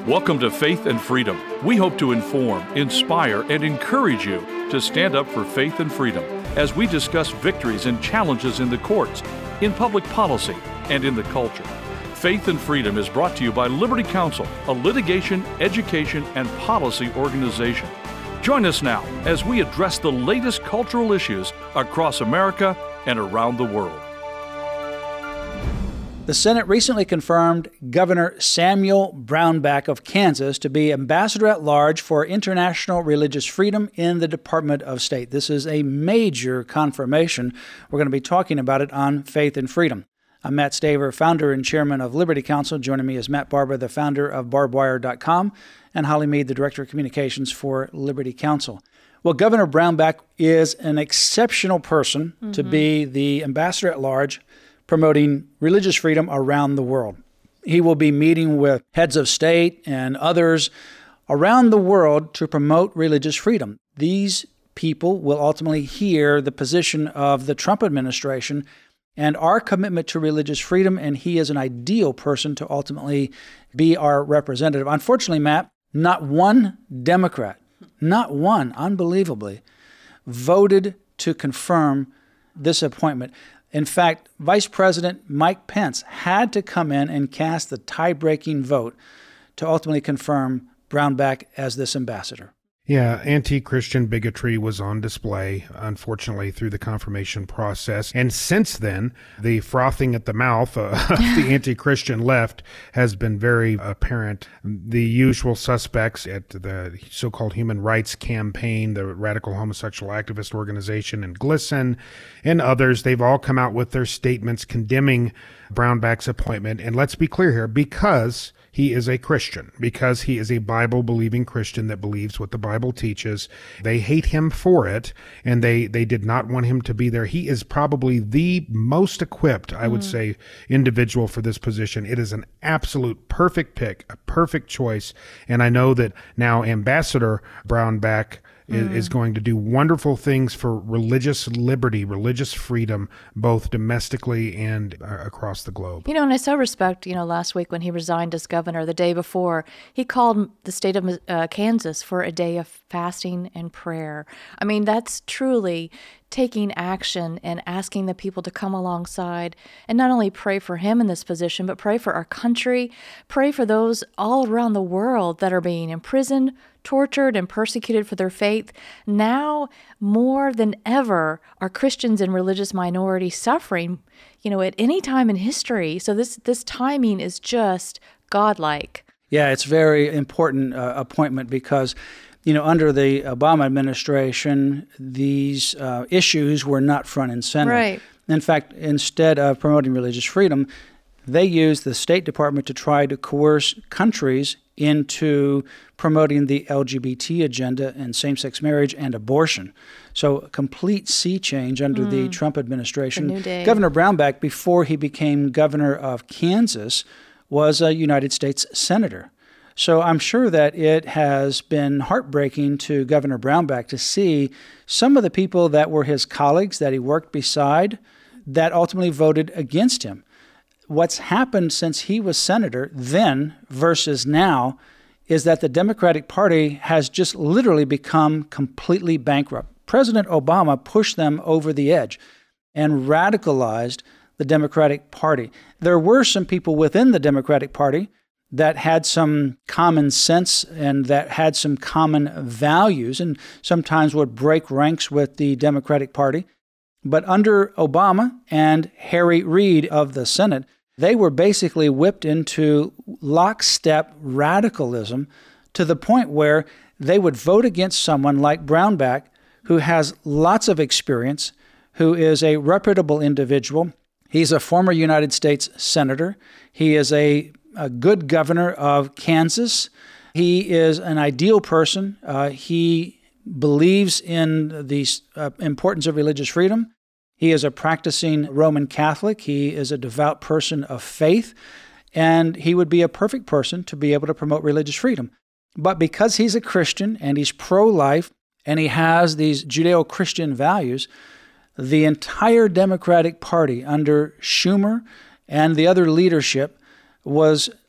Welcome to Faith and Freedom. We hope to inform, inspire, and encourage you to stand up for faith and freedom as we discuss victories and challenges in the courts, in public policy, and in the culture. Faith and Freedom is brought to you by Liberty Counsel, a litigation, education, and policy organization. Join us now as we address the latest cultural issues across America and around the world. The Senate recently confirmed Governor Samuel Brownback of Kansas to be Ambassador at Large for International Religious Freedom in the Department of State. This is a major confirmation. We're going to be talking about it on Faith and Freedom. I'm Matt Staver, founder and chairman of Liberty Counsel. Joining me is Matt Barber, the founder of barbedwire.com, and Holly Mead, the director of communications for Liberty Counsel. Well, Governor Brownback is an exceptional person to be the Ambassador at Large promoting religious freedom around the world. He will be meeting with heads of state and others around the world to promote religious freedom. These people will ultimately hear the position of the Trump administration and our commitment to religious freedom, and he is an ideal person to ultimately be our representative. Unfortunately, Matt, not one Democrat, not one, unbelievably, voted to confirm this appointment. In fact, Vice President Mike Pence had to come in and cast the tie-breaking vote to ultimately confirm Brownback as this ambassador. Yeah, anti-Christian bigotry was on display, unfortunately, through the confirmation process. And since then, the frothing at the mouth of the anti-Christian left has been very apparent. The usual suspects at the so-called Human Rights Campaign, the Radical Homosexual Activist Organization, and GLSEN, and others, they've all come out with their statements condemning Brownback's appointment. And let's be clear here, because he is a Christian, because he is a Bible-believing Christian that believes what the Bible teaches. They hate him for it, and they did not want him to be there. He is probably the most equipped, I would say, individual for this position. It is an absolute perfect pick, a perfect choice, and I know that now Ambassador Brownback is going to do wonderful things for religious liberty, religious freedom, both domestically and across the globe. You know, and I so respect, last week when he resigned as governor, the day before, he called the state of Kansas for a day of fasting and prayer. I mean, that's truly taking action and asking the people to come alongside and not only pray for him in this position, but pray for our country, pray for those all around the world that are being imprisoned, tortured, and persecuted for their faith. Now, more than ever, are Christians and religious minorities suffering, at any time in history. So this timing is just godlike. Yeah, it's very important appointment because under the Obama administration, these issues were not front and center. Right. In fact, instead of promoting religious freedom, they used the State Department to try to coerce countries into promoting the LGBT agenda and same-sex marriage and abortion. So a complete sea change under the Trump administration. New day. Governor Brownback, before he became governor of Kansas, was a United States senator. So I'm sure that it has been heartbreaking to Governor Brownback to see some of the people that were his colleagues that he worked beside that ultimately voted against him. What's happened since he was senator then versus now is that the Democratic Party has just literally become completely bankrupt. President Obama pushed them over the edge and radicalized the Democratic Party. There were some people within the Democratic Party that had some common sense and that had some common values and sometimes would break ranks with the Democratic Party. But under Obama and Harry Reid of the Senate, they were basically whipped into lockstep radicalism to the point where they would vote against someone like Brownback, who has lots of experience, who is a reputable individual. He's a former United States senator. He is a good governor of Kansas. He is an ideal person. He believes in the importance of religious freedom. He is a practicing Roman Catholic. He is a devout person of faith, and he would be a perfect person to be able to promote religious freedom. But because he's a Christian and he's pro-life and he has these Judeo-Christian values, the entire Democratic Party under Schumer and the other leadership was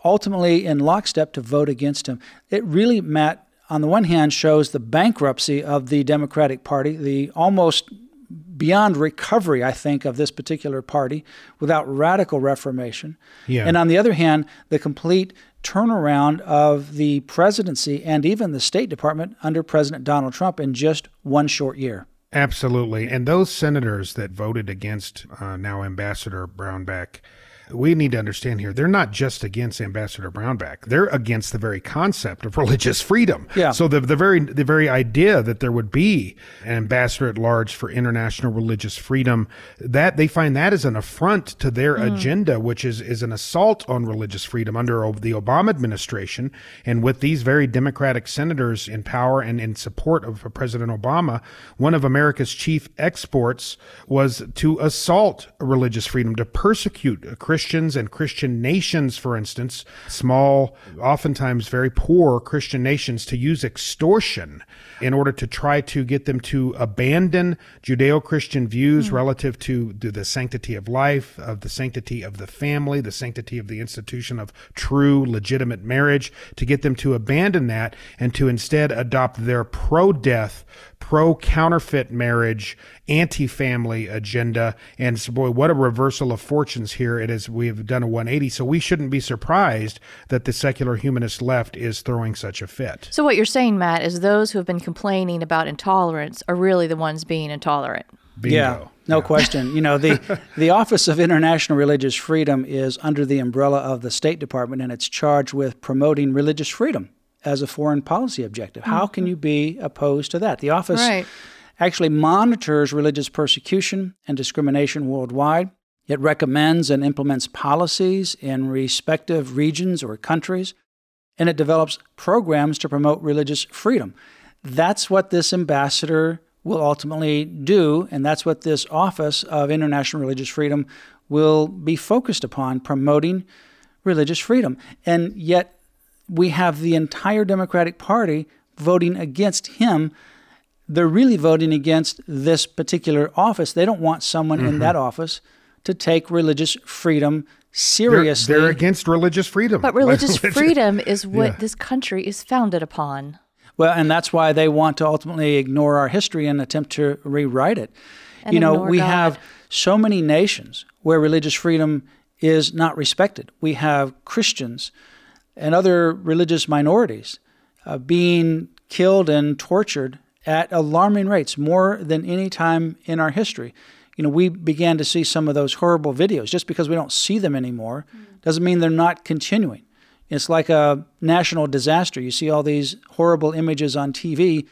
ultimately in lockstep to vote against him. It really, Matt, on the one hand, shows the bankruptcy of the Democratic Party, the almost beyond recovery, I think, of this particular party without radical reformation. Yeah. And on the other hand, the complete turnaround of the presidency and even the State Department under President Donald Trump in just one short year. Absolutely. And those senators that voted against now Ambassador Brownback, we need to understand here, they're not just against Ambassador Brownback. They're against the very concept of religious freedom. Yeah. So the very idea that there would be an ambassador at large for international religious freedom, that they find that as an affront to their agenda, which is an assault on religious freedom under the Obama administration. And with these very Democratic senators in power and in support of President Obama, one of America's chief exports was to assault religious freedom, to persecute Christians and Christian nations, for instance, small, oftentimes very poor Christian nations, to use extortion in order to try to get them to abandon Judeo-Christian views relative to the sanctity of life, of the sanctity of the family, the sanctity of the institution of true, legitimate marriage, to get them to abandon that and to instead adopt their pro-death, pro-counterfeit marriage, anti-family agenda. And so, boy, what a reversal of fortunes here it is. We have done a 180. So we shouldn't be surprised that the secular humanist left is throwing such a fit. So what you're saying, Matt, is those who have been complaining about intolerance are really the ones being intolerant. Bingo. Yeah, no question. You know, the Office of International Religious Freedom is under the umbrella of the State Department, and it's charged with promoting religious freedom as a foreign policy objective. How can you be opposed to that? The office actually monitors religious persecution and discrimination worldwide. It recommends and implements policies in respective regions or countries, and it develops programs to promote religious freedom. That's what this ambassador will ultimately do, and that's what this Office of International Religious Freedom will be focused upon, promoting religious freedom. And yet we have the entire Democratic Party voting against him. They're really voting against this particular office. They don't want someone in that office to take religious freedom seriously. They're against religious freedom. But religious freedom is what this country is founded upon. Well, and that's why they want to ultimately ignore our history and attempt to rewrite it. And you know, ignore we God. have so many nations where religious freedom is not respected. We have Christians and other religious minorities being killed and tortured at alarming rates, more than any time in our history. You know, we began to see some of those horrible videos. Just because we don't see them anymore doesn't mean they're not continuing. It's like a national disaster. You see all these horrible images on TV.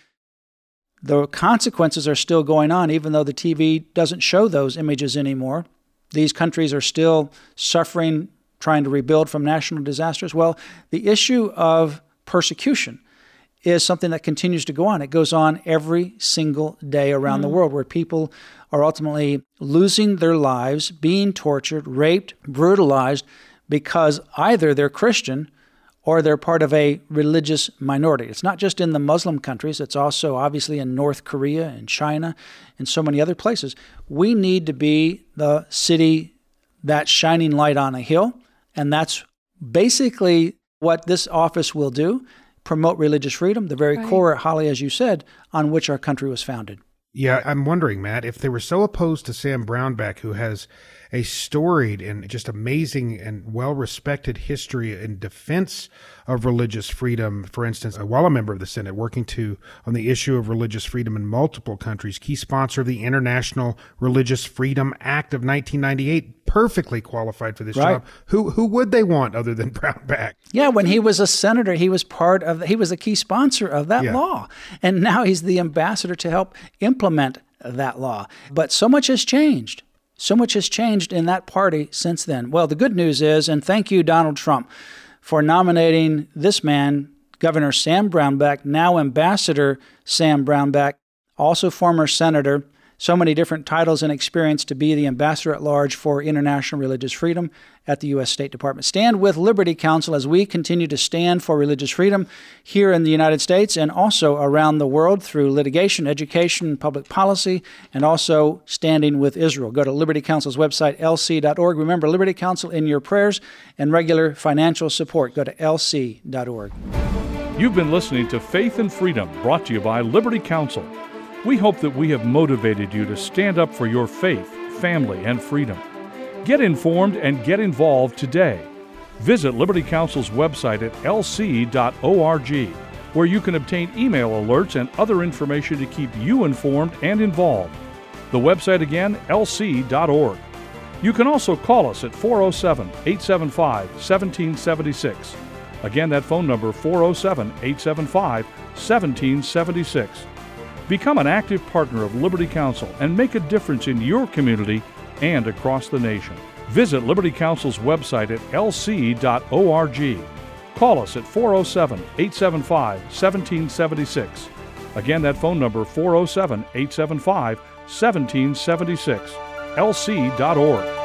The consequences are still going on, even though the TV doesn't show those images anymore. These countries are still suffering, trying to rebuild from national disasters. Well, the issue of persecution is something that continues to go on. It goes on every single day around the world, where people are ultimately losing their lives, being tortured, raped, brutalized, because either they're Christian or they're part of a religious minority. It's not just in the Muslim countries. It's also obviously in North Korea and China and so many other places. We need to be the city that's shining light on a hill, and that's basically what this office will do, promote religious freedom, the very core, Holly, as you said, on which our country was founded. Yeah, I'm wondering, Matt, if they were so opposed to Sam Brownback, who has a storied and just amazing and well-respected history in defense of religious freedom, for instance, while a member of the Senate, working on the issue of religious freedom in multiple countries, key sponsor of the International Religious Freedom Act of 1998, perfectly qualified for this job. Who would they want other than Brownback? Yeah, when he was a senator, he was he was a key sponsor of that law. And now he's the ambassador to help implement that law. But so much has changed. So much has changed in that party since then. Well, the good news is, and thank you, Donald Trump, for nominating this man, Governor Sam Brownback, now Ambassador Sam Brownback, also former Senator so many different titles and experience to be the ambassador at large for international religious freedom at the U.S. State Department. Stand with Liberty Counsel as we continue to stand for religious freedom here in the United States and also around the world through litigation, education, public policy, and also standing with Israel. Go to Liberty Counsel's website, lc.org. Remember, Liberty Counsel in your prayers and regular financial support. Go to lc.org. You've been listening to Faith and Freedom, brought to you by Liberty Counsel. We hope that we have motivated you to stand up for your faith, family, and freedom. Get informed and get involved today. Visit Liberty Counsel's website at lc.org, where you can obtain email alerts and other information to keep you informed and involved. The website again, lc.org. You can also call us at 407-875-1776. Again, that phone number, 407-875-1776. Become an active partner of Liberty Counsel and make a difference in your community and across the nation. Visit Liberty Counsel's website at lc.org. Call us at 407-875-1776. Again, that phone number, 407-875-1776. lc.org.